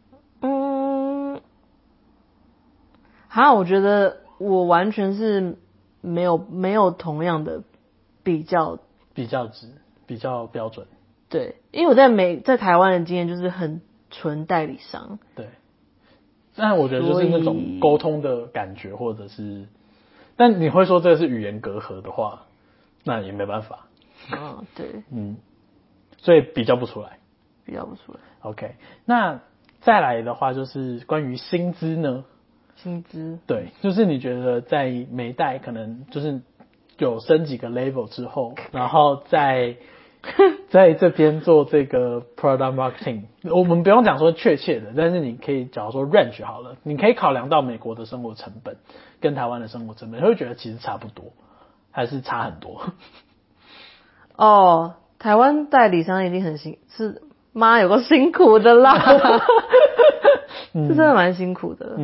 我觉得我完全是没有同样的比较值，比较标准。对，因为我在台湾的经验就是很纯代理商。对， 但我觉得就是那种沟通的感觉，或者是，但你会说这是语言隔阂的话，那也没办法。 对， 所以比较不出来。OK， 那再来的话就是关于薪资呢？ 薪资， 对，就是你觉得在美代可能就是有升几个 level 之后，然后在这边做这个 product marketing， 我们不用讲说确切的，但是你可以假如说 range 好了，你可以考量到美国的生活成本跟台湾的生活成本，你会觉得其实差不多，还是差很多？ 台湾代理商一定很是妈有个辛苦的啦。是真的蛮辛苦的。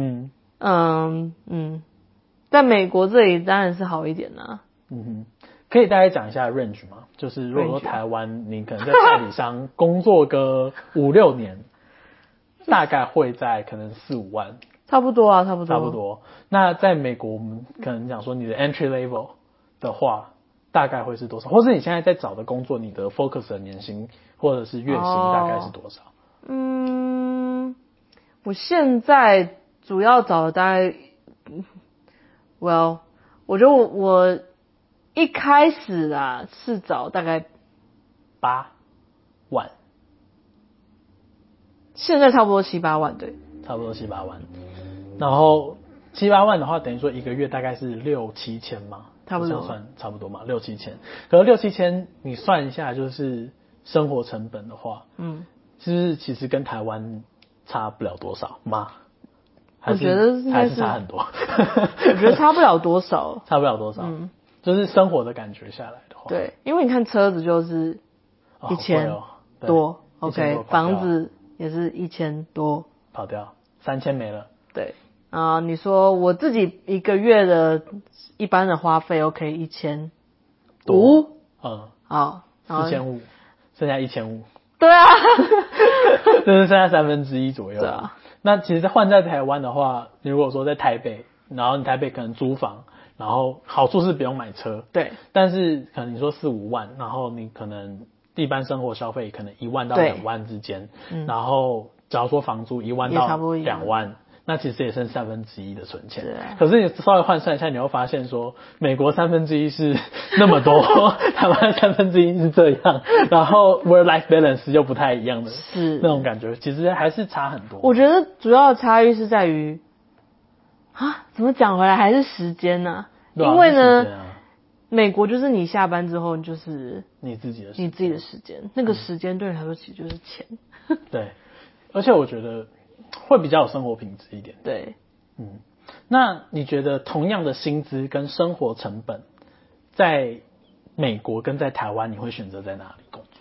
在美国这里当然是好一点啦。 可以大概讲一下 range 吗？就是如果说台湾你可能在代理商工作个5-6年，大概会在可能4-5万。 差不多。 那在美国我们可能讲说你的 entry level 的话大概会是多少，或是你现在在找的工作你的 focus 的年薪或者是月薪大概是多少？ 我现在主要找的大概我觉得我一开始是找大概 8万， 现在差不多7-8万。对， 差不多7-8万。然后 7-8万的话，等于说一个月大概是6-7千嘛， 差不多算差不多嘛，6-7千。可是6-7千你算一下，就是生活成本的话，其实跟台湾差不了多少吗？ 我觉得还是差很多。 我觉得差不了多少， 差不了多少。就是生活的感觉下来的话， 对，因为你看车子就是1000多，OK， 房子也是1000多， 跑掉3000没了。 对啊，你说我自己一个月的一般的花费 OK 1500，好 ，4500，剩下1500。 对啊， 就是剩下1/3左右。 对啊， 那其实换在台湾的话，你如果说在台北，然后你台北可能租房，然后好处是不用买车， 对， 但是可能你说4-5万，然后你可能一般生活消费可能1万到2万之间，然后假如说房租1万到2万。那其实也剩1/3的存钱，可是你稍微换算一下，你会发现说，美国1/3是那么多，台湾1/3是这样，然后 work-life balance 又不太一样的，是那种感觉，其实还是差很多。 我觉得主要的差异是在于，怎么讲回来还是时间啊，因为呢，美国就是你下班之后就是你自己的时间，那个时间对你来说其实就是钱。 对，而且我觉得会比较有生活品质一点。 对， 那你觉得同样的薪资跟生活成本，在美国跟在台湾，你会选择在哪里工作？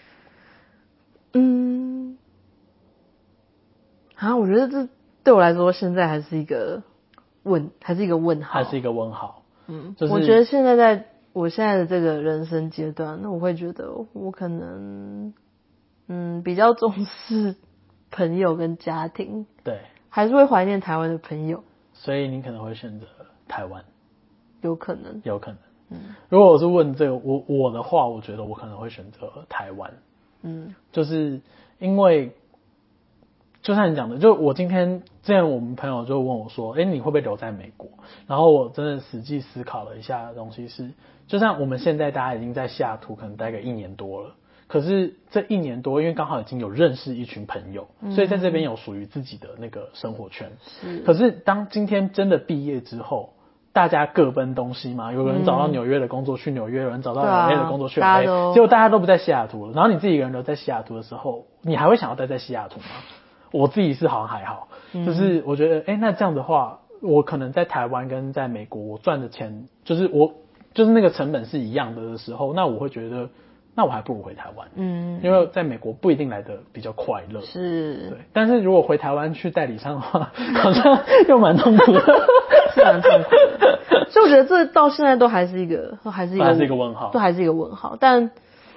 我觉得这对我来说现在还是一个问号。 还是一个问号。 我觉得现在我现在的这个人生阶段，那我会觉得我可能比较重视朋友跟家庭， 对， 还是会怀念台湾的朋友， 所以你可能会选择台湾， 有可能。 如果我是问这个我的话，我觉得我可能会选择台湾，就是因为就像你讲的，就我之前我们朋友就问我说，你会不会留在美国？然后我真的实际思考了一下的东西是，就像我们现在大家已经在西雅图可能待个1年多了。可是这1年多，因为刚好已经有认识一群朋友，所以在这边有属于自己的那个生活圈。可是当今天真的毕业之后，大家各奔东西嘛，有人找到纽约的工作去纽约，有人找到 LA 的工作去 LA，结果大家都不在西雅图了。然后你自己一个人留在西雅图的时候，你还会想要待在西雅图吗？我自己是好像还好，就是我觉得，那这样的话，我可能在台湾跟在美国，我赚的钱就是那个成本是一样的时候，那我会觉得。那我还不如回台湾，因为在美国不一定来得比较快乐， 是， 对。但是如果回台湾去代理商的话，好像又蛮痛苦的， 是蛮痛苦的。所以我觉得这到现在都还是一个问号，都还是一个问号。但，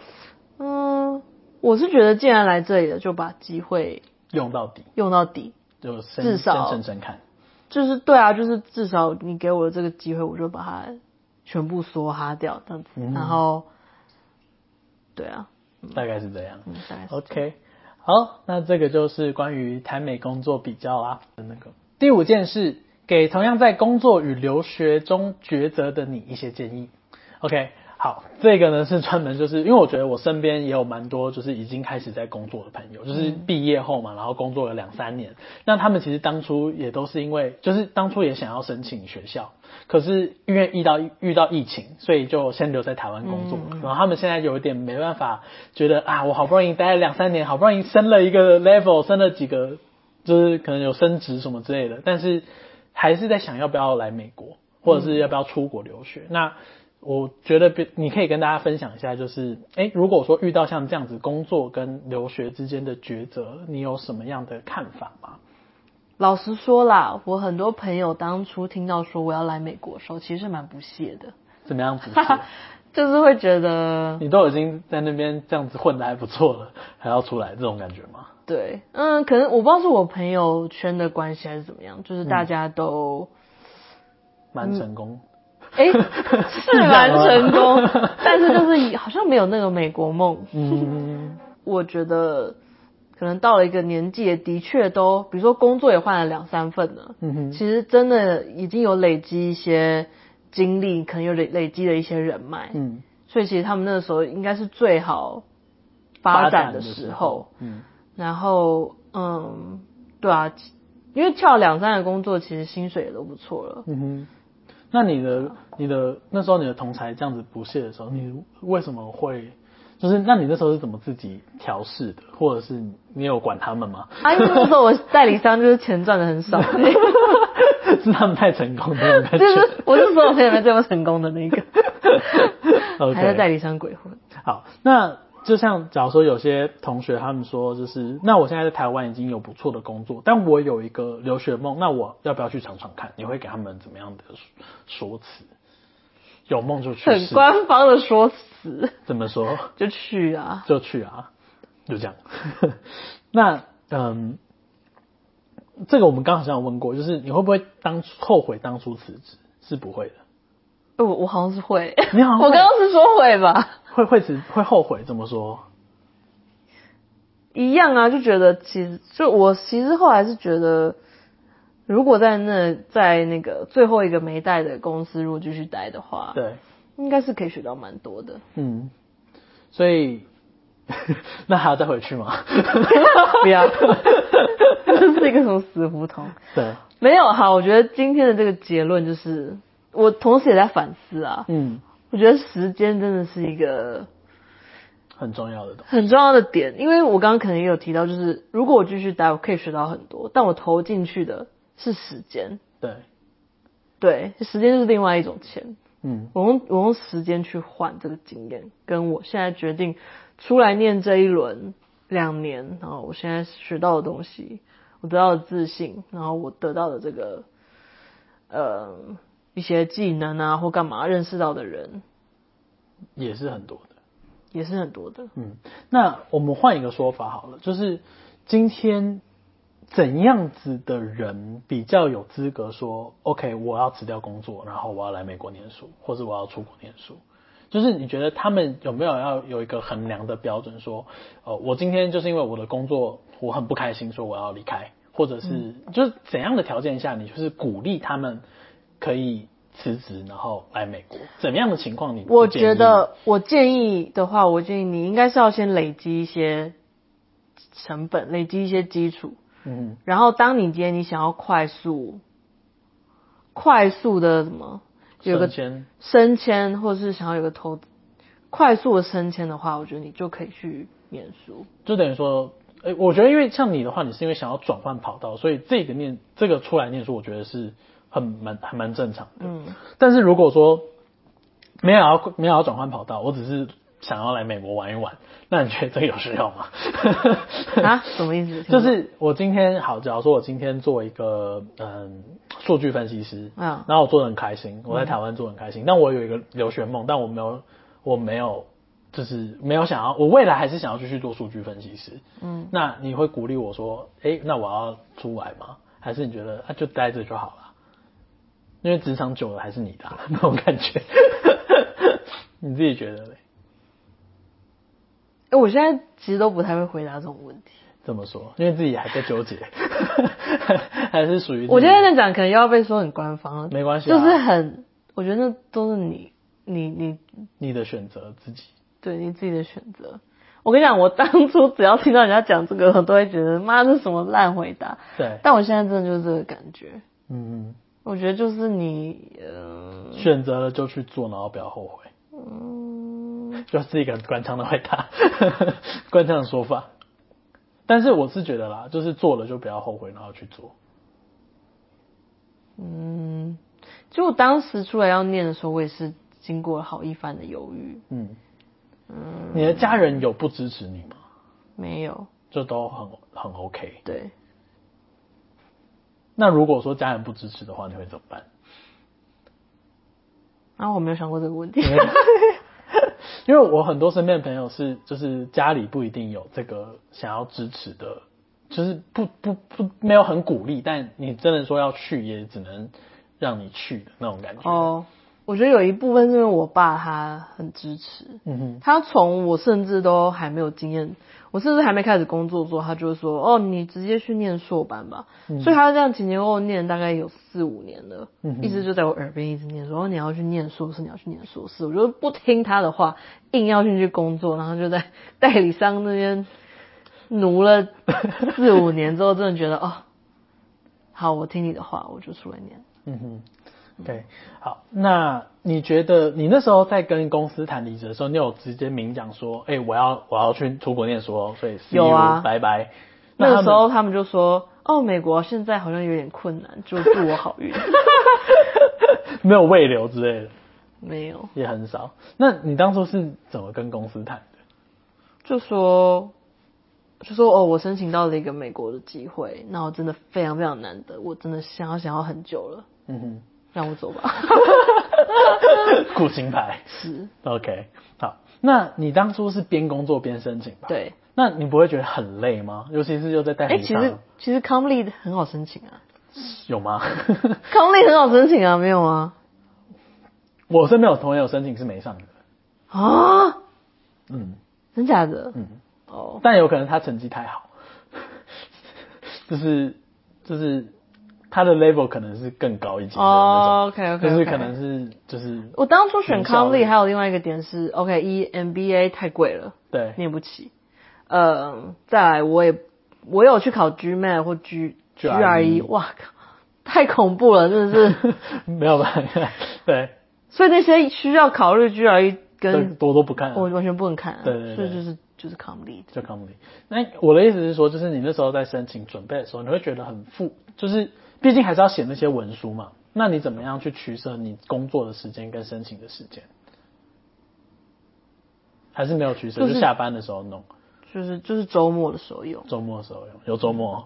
我是觉得既然来这里了，就把机会用到底，就至少深看， 就是对啊，就是至少你给我的这个机会，我就把它全部梭哈掉这样子，然后。对啊， 大概是这样。 大概是 OK， 好，那这个就是关于台美工作比较的那个。第5件事，给同样在工作与留学中抉择的你一些建议。OK， 好，这个呢是专门就是因为我觉得我身边也有蛮多就是已经开始在工作的朋友，就是毕业后嘛，然后工作了2-3年，那他们其实当初也都是因为就是当初也想要申请学校。可是因为遇到疫情，所以就先留在台湾工作。然后他们现在有一点没办法，觉得我好不容易待了2-3年，好不容易升了一个 level， 升了几个，就是可能有升职什么之类的，但是还是在想要不要来美国，或者是要不要出国留学。那我觉得你可以跟大家分享一下，就是如果说遇到像这样子工作跟留学之间的抉择，你有什么样的看法吗？ 老实说啦，我很多朋友当初听到说我要来美国的时候，其实蛮不屑的。 怎么样不屑？ 就是会觉得你都已经在那边这样子混得还不错了，还要出来这种感觉吗？ 对，可能我不知道是我朋友圈的关系还是怎么样，就是大家都蛮成功。 是蛮成功，但是就是好像没有那个美国梦。我觉得。可能到了一个年纪，也的确都，比如说工作也换了2-3份了，其实真的已经有累积一些经历，可能有累积了一些人脉，所以其实他们那个时候应该是最好发展的时候，然后对啊， 因为跳2、3个工作，其实薪水也都不错了。 那你的那时候你的同才这样子不屑的时候，你为什么会？就是那你那时候是怎么自己调试的，或者是你有管他们吗？ 因为那时候我代理商就是钱赚的很少是他们太成功的那种感觉。 就是我是所有朋友里面最不成功的那个 ，okay. 还在代理商鬼混。 好，那就像假如说有些同学他们说，就是那我现在在台湾已经有不错的工作，但我有一个留学梦，那我要不要去尝尝看？你会给他们怎么样的说辞？有梦就去试， 很官方的说辞。 怎么说？ 就去啊， 就去啊，就这样。那这个我们刚好像有问过，就是你会不会后悔当初辞职？是不会的。 我好像是会。 你好像会。 我刚刚是说会吧？ 会后悔？怎么说？ 一样啊，就觉得我其实后来是觉得，如果在那个最后一个没带的公司，如果继续待的话， 对， 应该是可以学到蛮多的。 所以那还要再回去吗？ 不要，这是一个什么死胡同？ 对， 没有。好，我觉得今天的这个结论就是，我同时也在反思啊。我觉得时间真的是一个很重要的东西， 很重要的点。因为我刚刚可能也有提到，就是如果我继续待，我可以学到很多，但我投进去的是时间。对，时间就是另外一种钱。我用时间去换这个经验，跟我现在决定出来念这一轮2年，然后我现在学到的东西，我得到的自信，然后我得到的这个一些技能啊或干嘛认识到的人， 也是很多的。那我们换一个说法好了，就是今天怎样子的人比较有资格说 OK 我要辞掉工作，然后我要来美国念书，或者我要出国念书？就是你觉得他们有没有要有一个衡量的标准说我今天就是因为我的工作我很不开心，说我要离开，或者是就是怎样的条件下你就是鼓励他们可以辞职然后来美国？怎么样的情况你我觉得我建议的话，我建议你应该是要先累积一些成本，累积一些基础。然后当你今天你想要快速的什么有个升迁，或者是想要有个快速的升迁的话，我觉得你就可以去念书。 就等于说我觉得因为像你的话，你是因为想要转换跑道，所以这个出来念书我觉得是还蛮正常的。但是如果说没有要转换跑道，我只是想要来美国玩一玩，那你觉得这个有需要吗？ 什么意思？ 就是我今天假如说我今天做一个数据分析师，然后我做得很开心，我在台湾做得很开心，但我有一个留学梦，但我没有就是没有想要，我未来还是想要继续做数据分析师。那你会鼓励我说那我要出来吗？还是你觉得就待着就好了？因为职场久了还是你的那种感觉。你自己觉得嘞？ 我现在其实都不太会回答这种问题。 怎么说？因为自己还在纠结，还是属于我觉得那讲可能又要被说很官方了。 没关系， 就是我觉得那都是你的选择，自己对你自己的选择。我跟你讲，我当初只要听到人家讲这个，我都会觉得妈这什么烂回答。 对， 但我现在真的就是这个感觉。我觉得就是你选择了就去做，然后不要后悔。就是一个官腔的回答，官腔的说法。但是我是觉得啦，就是做了就不要后悔，然后去做。 就我当时出来要念的时候，我也是经过了好一番的犹豫。 你的家人有不支持你吗？ 没有， 就都很 OK。 对。 那如果说家人不支持的话，你会怎么办？ 我没有想过这个问题。 因为我很多身边的朋友是，就是家里不一定有这个想要支持的，就是不没有很鼓励，但你真的说要去，也只能让你去的那种感觉。 我觉得有一部分是因为我爸他很支持，他从我甚至都还没有经验，我甚至还没开始工作做，他就说你直接去念硕班吧。所以他这样前后念大概有4-5年了，一直就在我耳边一直念说你要去念硕士，你要去念硕士。我就不听他的话，硬要进去工作，然后就在代理商那边奴了4-5年之后，真的觉得好，我听你的话，我就出来念。 嗯哼。对，好，那你觉得你那时候在跟公司谈离职的时候，你有直接明讲说，我要去出国念书哦，所以 see you, 有啊， 拜拜。 那个时候他们就说，美国现在好像有点困难，就祝我好运。 没有未留之类的， 没有， 也很少。那你当初是怎么跟公司谈的？ 就说我申请到了一个美国的机会，那我真的非常非常难得，我真的想要很久了。嗯哼。让我走吧。 顾金牌是 OK 好，那你当初是边工作边申请吧？ 对。 那你不会觉得很累吗？尤其是又在代理商。 其实 ComLead 很好申请啊。 有吗 ？ComLead 很好申请啊，没有吗？ 我身边有同学有申请是没上的。 啊？ 嗯。 真假的？ 嗯。哦。但有可能他成绩太好，就是他的 level 可能是更高一级的那种。 OK， 就是可能是就是我当初选 ComLead 还有另外一个点是 MBA 太贵了， 对， 念不起。再来我有去考 GMAT 或 GRE， 哇靠，太恐怖了，真的是没有办法。对， 所以那些需要考虑 GRE 跟多都不看， 我完全不能看。 对， 所以就是 ComLead， 就 ComLead。那我的意思是说，就是你那时候在申请准备的时候，你会觉得很就是毕竟还是要写那些文书嘛。那你怎么样去取舍你工作的时间跟申请的时间？还是没有取舍，就下班的时候弄。 就是周末的时候用。 周末的时候用，有周末。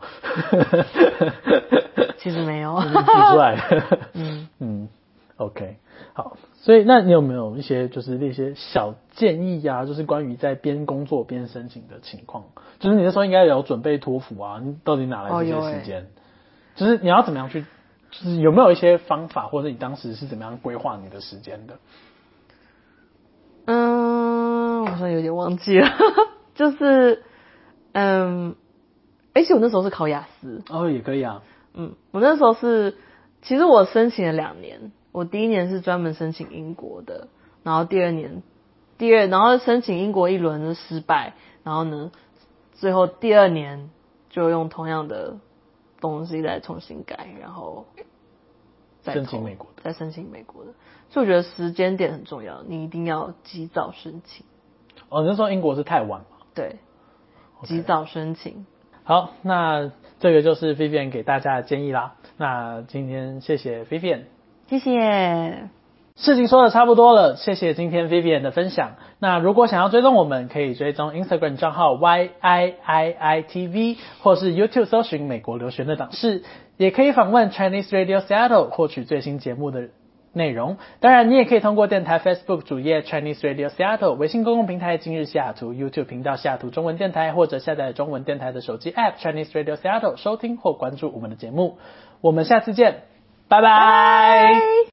其实没有。 举出来的。OK， 好，所以那你有没有一些小建议啊？就是关于在边工作边申请的情况，就是你那时候应该有准备托福啊，你到底哪来这些时间？就是你要怎么样去，就是有没有一些方法，或者你当时是怎么样规划你的时间的？ 我好像有点忘记了，就是其实我那时候是考雅思。 也可以啊。 我那时候其实我申请了2年。我第1年是专门申请英国的，然后然后申请英国1轮就失败，然后呢，最后第2年就用同样的东西再重新改，然后再申请美国的。所以我觉得时间点很重要，你一定要及早申请。 那时候英国是太晚嘛？ 对，及早申请。 好，那这个就是 Vivian 给大家的建议啦。那今天谢谢 Vivian。 谢谢。 事情说的差不多了，谢谢今天 Vivian 的分享。那如果想要追踪我们，可以追踪 Instagram 账号 YIIITV， 或是 YouTube 搜寻美国留学那档事，也可以访问 Chinese Radio Seattle 获取最新节目的内容。当然，你也可以通过电台 Facebook 主页 Chinese Radio Seattle、微信公共平台今日西雅图、YouTube 频道西雅图中文电台，或者下载中文电台的手机 App Chinese Radio Seattle 收听或关注我们的节目。我们下次见。拜拜。